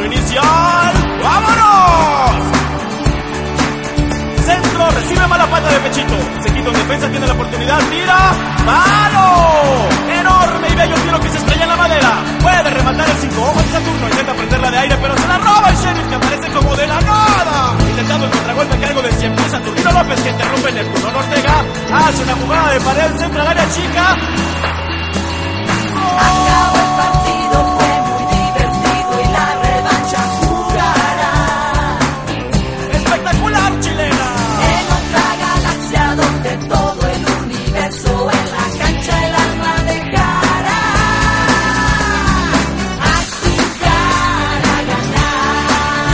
Punto inicial. ¡Vámonos! Centro, recibe mala pata de Pechito. Se quita en defensa, tiene la oportunidad, tira. ¡Mano! Enorme y bello tiro que se estrella en la madera. Puede rematar el 5 ojos de Saturno. Intenta prenderla de aire, pero se la roba el Sheriff, que aparece como de la nada. Intentando el contragolpe, cargo de 100 pies. Saturnino López, que interrumpe en el Bruno Ortega. Hace una jugada de pared, centro al área chica. ¡Oh!